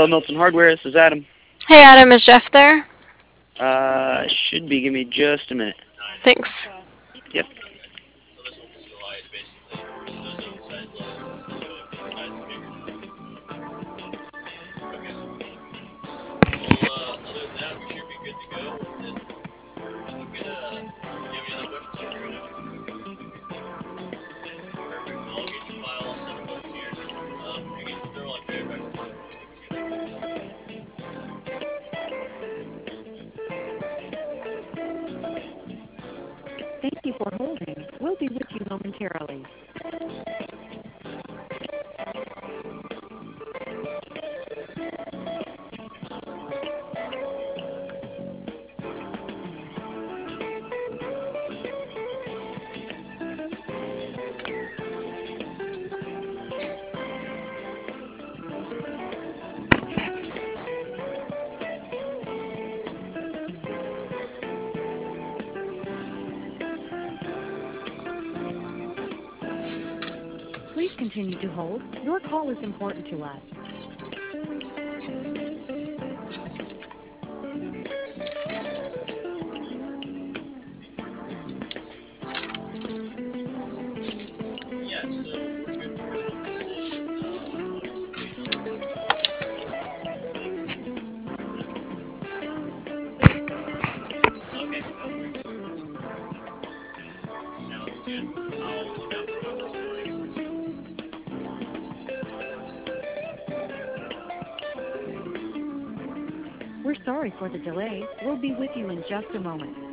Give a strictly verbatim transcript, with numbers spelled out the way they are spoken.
Hello, Milton Hardware. This is Adam. Hey Adam, is Jeff there? Uh, should be. Give me just a minute. Thanks. Yep. Thank you for holding. We'll be with you momentarily. Please continue to hold. Your call is important to us. We're sorry for the delay. We'll be with you in just a moment.